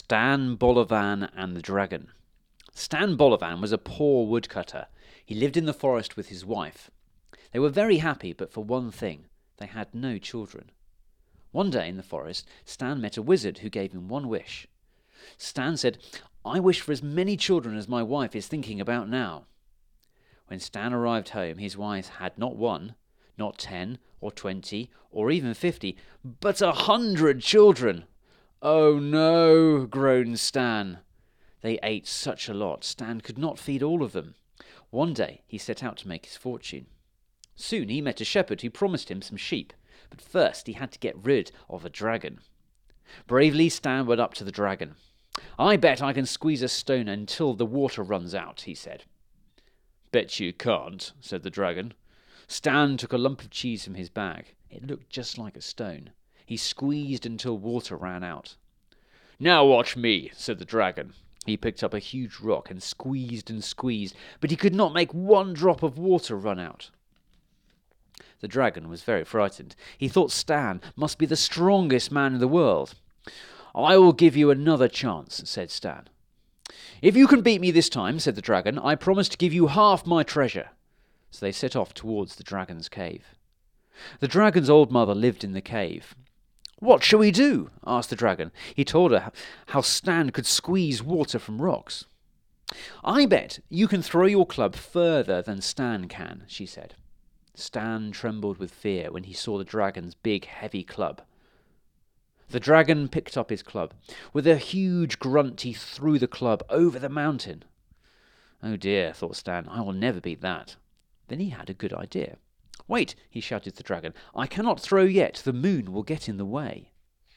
Stan Bolivan and the Dragon. Stan Bolivan was a poor woodcutter. He lived in the forest with his wife. They were very happy, but for one thing, they had no children. One day in the forest, Stan met a wizard who gave him one wish. Stan said, "I wish for as many children as my wife is thinking about now." When Stan arrived home, his wife had not one, not 10 or 20 or even 50, but 100 children. "Oh no," groaned Stan. They ate such a lot, Stan could not feed all of them. One day he set out to make his fortune. Soon he met a shepherd who promised him some sheep, but first he had to get rid of a dragon. Bravely Stan went up to the dragon. "I bet I can squeeze a stone until the water runs out," he said. "Bet you can't," said the dragon. Stan took a lump of cheese from his bag. It looked just like a stone. He squeezed until water ran out. "Now watch me," said the dragon. He picked up a huge rock and squeezed, but he could not make one drop of water run out. The dragon was very frightened. He thought Stan must be the strongest man in the world. "I will give you another chance," said Stan. "If you can beat me this time," said the dragon, "I promise to give you half my treasure." So they set off towards the dragon's cave. The dragon's old mother lived in the cave. "What shall we do?" asked the dragon. He told her how Stan could squeeze water from rocks. "I bet you can throw your club further than Stan can," she said. Stan trembled with fear when he saw the dragon's big, heavy club. The dragon picked up his club. With a huge grunt, he threw the club over the mountain. "Oh dear," thought Stan, "I will never beat that." Then he had a good idea. "Wait," he shouted to the dragon. "I cannot throw yet. The moon will get in the way."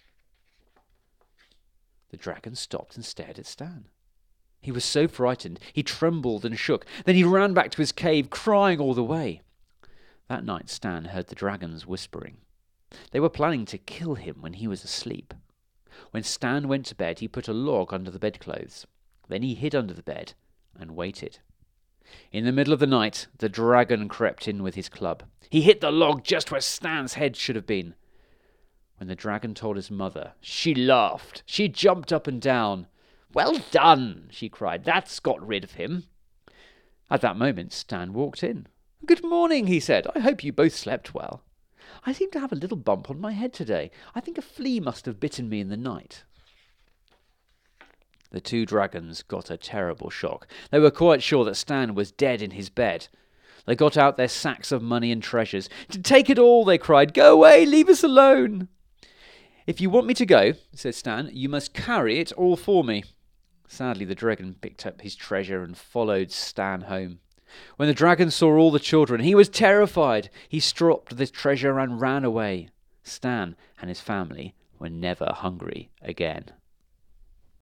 The dragon stopped and stared at Stan. He was so frightened, he trembled and shook. Then he ran back to his cave, crying all the way. That night Stan heard the dragons whispering. They were planning to kill him when he was asleep. When Stan went to bed, he put a log under the bedclothes. Then he hid under the bed and waited. In the middle of the night, the dragon crept in with his club. He hit the log just where Stan's head should have been. When the dragon told his mother, she laughed. She jumped up and down. "Well done," she cried. "That's got rid of him." At that moment, Stan walked in. "Good morning," he said. "I hope you both slept well. I seem to have a little bump on my head today. I think a flea must have bitten me in the night." The two dragons got a terrible shock. They were quite sure that Stan was dead in his bed. They got out their sacks of money and treasures. "Take it all," they cried. "Go away, leave us alone." "If you want me to go," said Stan, "you must carry it all for me." Sadly, the dragon picked up his treasure and followed Stan home. When the dragon saw all the children, he was terrified. He stropped the treasure and ran away. Stan and his family were never hungry again.